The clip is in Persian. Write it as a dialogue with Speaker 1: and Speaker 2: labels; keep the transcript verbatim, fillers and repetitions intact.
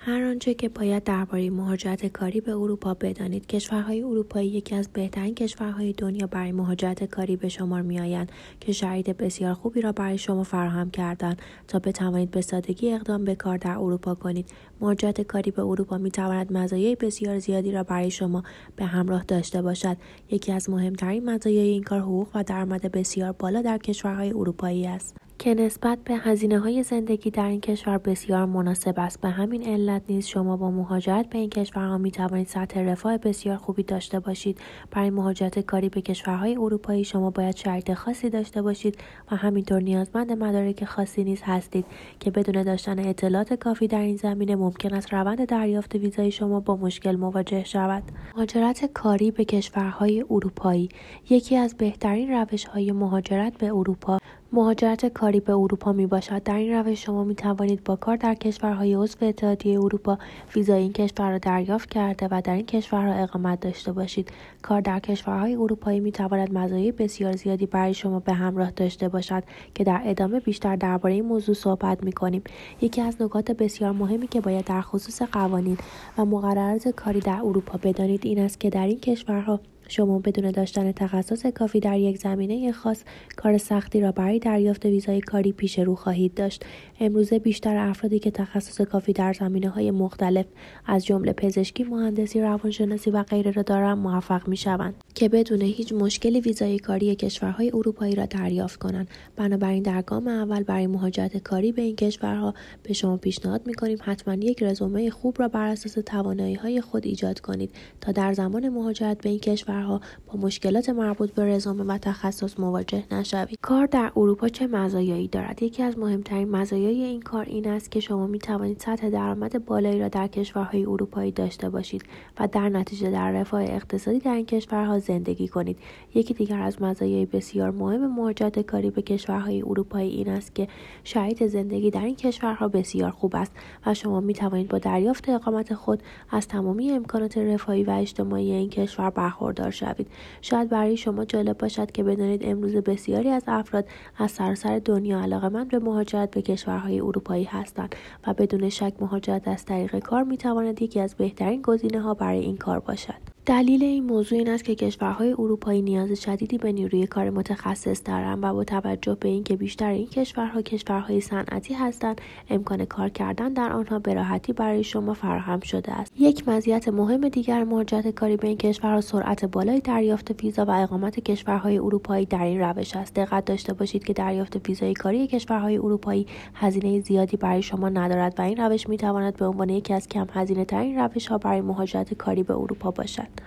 Speaker 1: هر آنچه که باید درباره مهاجرت کاری به اروپا بدانید. کشورهای اروپایی یکی از بهترین کشورهای دنیا برای مهاجرت کاری به شمار می‌آیند که شرایط بسیار خوبی را برای شما فراهم کرده‌اند تا بتوانید به سادگی اقدام به کار در اروپا کنید. مهاجرت کاری به اروپا می‌تواند مزایای بسیار زیادی را برای شما به همراه داشته باشد. یکی از مهمترین مزایای این کار حقوق و درآمد بسیار بالا در کشورهای اروپایی است که نسبت به هزینه‌های زندگی در این کشور بسیار مناسب است. به همین علت نیز شما با مهاجرت به این کشورها می‌توانید سطح رفاه بسیار خوبی داشته باشید. برای مهاجرت کاری به کشورهای اروپایی شما باید شرایط خاصی داشته باشید و همینطور نیازمند مدارک خاصی نیز هستید که بدون داشتن اطلاعات کافی در این زمینه ممکن است روند دریافت ویزای شما با مشکل مواجه شود. مهاجرت کاری به کشورهای اروپایی یکی از بهترین روش‌های مهاجرت به اروپا مهاجرت کاری به اروپا می باشد. در این روش شما می توانید با کار در کشورهای عضو اتحادیه اروپا ویزای این کشور را دریافت کرده و در این کشورها اقامت داشته باشید. کار در کشورهای اروپایی می تواند مزایای بسیار زیادی برای شما به همراه داشته باشد که در ادامه بیشتر درباره این موضوع صحبت می کنیم. یکی از نکات بسیار مهمی که باید در خصوص قوانین و مقررات کاری در اروپا بدانید این است که در این کشورها شما بدون داشتن تخصص کافی در یک زمینه خاص کار سختی را برای دریافت ویزای کاری پیش رو خواهید داشت. امروزه بیشتر افرادی که تخصص کافی در زمینه‌های مختلف از جمله پزشکی، مهندسی، روانشناسی و غیره را دارند موفق می‌شوند که بدون هیچ مشکلی ویزای کاری کشورهای اروپایی را دریافت کنند. بنابراین در گام اول برای مهاجرت کاری به این کشورها به شما پیشنهاد می‌کنیم حتما یک رزومه خوب را بر اساس توانایی‌های خود ایجاد کنید تا در زمان مهاجرت به این کشور با مشکلات مربوط به رزومه و تخصص مواجه نشوید. کار در اروپا چه مزایایی دارد؟ یکی از مهمترین مزایای این کار این است که شما می توانید سطح درآمد بالایی را در کشورهای اروپایی داشته باشید و در نتیجه در رفاه اقتصادی در این کشورها زندگی کنید. یکی دیگر از مزایای بسیار مهم مهاجرت کاری به کشورهای اروپایی این است که شرایط زندگی در این کشورها بسیار خوب است و شما می توانید با دریافت اقامت خود از تمامی امکانات رفاهی و اجتماعی این کشور برخوردار شوید. شاید برای شما جالب باشد که بدانید امروز بسیاری از افراد از سراسر دنیا علاقه‌مند به مهاجرت به کشورهای اروپایی هستند و بدون شک مهاجرت از طریق کار می‌تواند یکی از بهترین گزینه‌ها برای این کار باشد. دلیل این موضوع این است که کشورهای اروپایی نیاز شدیدی به نیروی کار متخصص دارند و با توجه به اینکه بیشتر این کشورها کشورهای صنعتی هستند، امکان کار کردن در آنها به راحتی برای شما فراهم شده است. یک مزیت مهم دیگر مهاجرت کاری به این کشورها سرعت بالای دریافت ویزا و اقامت کشورهای اروپایی در این روش است. دقت داشته باشید که دریافت ویزای کاری کشورهای اروپایی هزینه زیادی برای شما ندارد و این روش می‌تواند به عنوان یکی از کم هزینه‌ترین روش‌ها برای مهاجرت کاری به اروپا باشد.